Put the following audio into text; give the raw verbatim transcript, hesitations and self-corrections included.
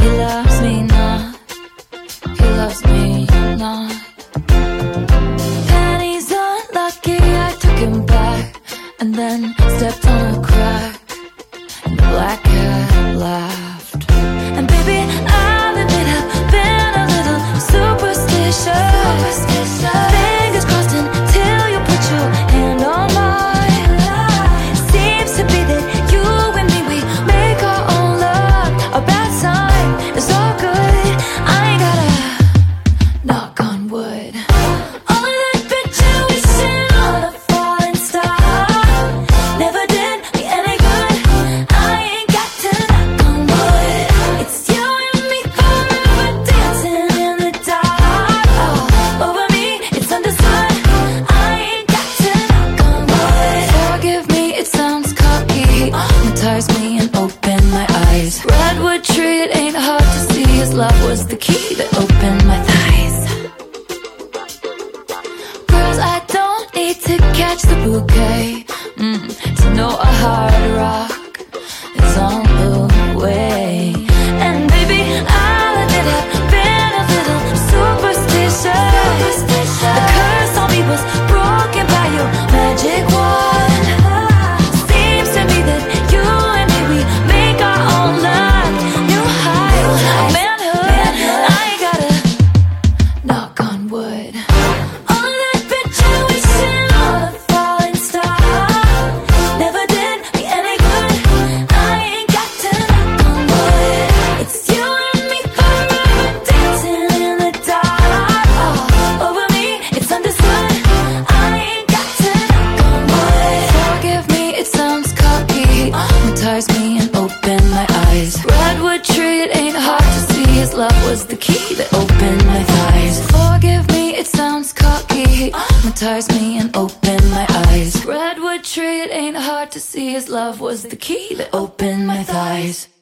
He loves me not, he loves me not. Penny's unlucky, I took him back and then stepped on a crack, and the black cat laughed. And baby, I'll admit I've been a little superstitious. Fingers crossed until you put your hand on mine. Seems to be that you and me, we make our own love. A bad sign, it's all good. I ain't gotta knock on wood. All of that picture wishing on a falling star never did me any good. I ain't got to knock on wood. It's you and me forever dancing in the dark. Oh, over me, it's understood. I ain't got to knock on wood. Forgive me, it sounds cocky. Hypnotize me and open my eyes. Redwood tree, it ain't hard to see. His love was the key that opened my thighs. Girls, I don't need to catch the bouquet mm, to know a hard rock is on the way. And baby, I'll admit I've been a little superstitious. The curse on me was broken by your magic wand. Seems to me that you and me, we make our own love. New heights, manhood. I ain't gotta knock on wood. All of that picture wishing on a falling star never did me any good. I ain't got to knock on wood. It's you and me forever dancing in the dark. Oh, over me, it's understood. I ain't got to knock on wood. Forgive me, it sounds cocky. Hypnotize me and open my eyes. Redwood tree, it ain't hard to see. His love was the key that opened my thighs. Forgive me, it sounds cocky. Hypnotize me and open my eyes. Redwood tree, it ain't hard to see. His love was the key that opened my thighs.